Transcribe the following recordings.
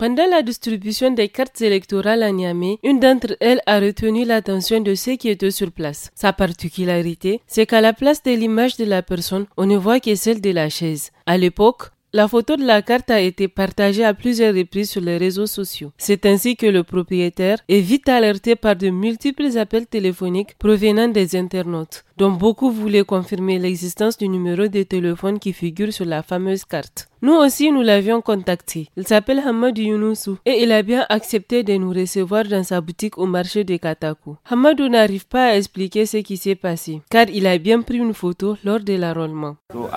Pendant la distribution des cartes électorales à Niamey, une d'entre elles a retenu l'attention de ceux qui étaient sur place. Sa particularité, c'est qu'à la place de l'image de la personne, on ne voit que celle de la chaise. À l'époque, la photo de la carte a été partagée à plusieurs reprises sur les réseaux sociaux. C'est ainsi que le propriétaire est vite alerté par de multiples appels téléphoniques provenant des internautes, dont beaucoup voulaient confirmer l'existence du numéro de téléphone qui figure sur la fameuse carte. Nous aussi, nous l'avions contacté. Il s'appelle Hamadou Younoussou et il a bien accepté de nous recevoir dans sa boutique au marché de Katakou. Hamadou n'arrive pas à expliquer ce qui s'est passé, car il a bien pris une photo lors de l'enrôlement.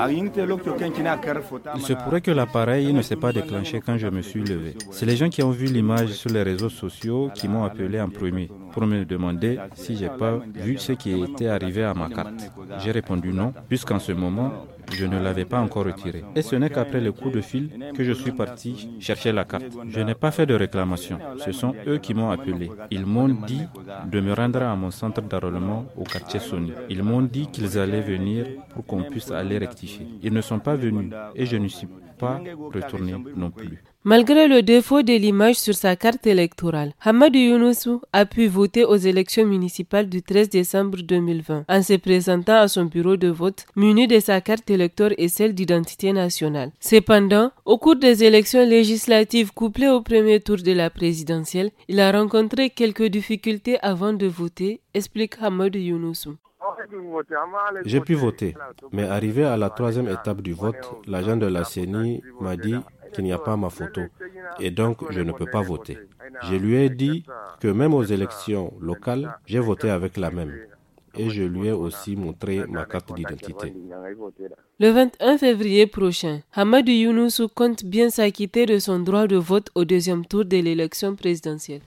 Il se pourrait que l'appareil ne s'est pas déclenché quand je me suis levé. C'est les gens qui ont vu l'image sur les réseaux sociaux qui m'ont appelé en premier pour me demander si j'ai pas vu ce qui était arrivé à ma carte. J'ai répondu non, puisqu'en ce moment, je ne l'avais pas encore retirée. Et ce n'est qu'après le coup de fil que je suis parti chercher la carte. Je n'ai pas fait de réclamation. Ce sont eux qui m'ont appelé. Ils m'ont dit de me rendre à mon centre d'enrôlement au quartier Sony. Ils m'ont dit qu'ils allaient venir pour qu'on puisse aller rectifier. Ils ne sont pas venus et je ne suis pas retourné non plus. Malgré le défaut de l'image sur sa carte électorale, Hamadou Younoussou a pu voter aux élections municipales du 13 décembre 2020 en se présentant à son bureau de vote muni de sa carte électorale et celle d'identité nationale. Cependant, au cours des élections législatives couplées au premier tour de la présidentielle, il a rencontré quelques difficultés avant de voter, explique Hamadou Younoussou. J'ai pu voter, mais arrivé à la troisième étape du vote, l'agent de la CENI m'a dit qu'il n'y a pas ma photo et donc je ne peux pas voter. Je lui ai dit que même aux élections locales, j'ai voté avec la même et je lui ai aussi montré ma carte d'identité. Le 21 février prochain, Hamadou Younoussou compte bien s'acquitter de son droit de vote au deuxième tour de l'élection présidentielle.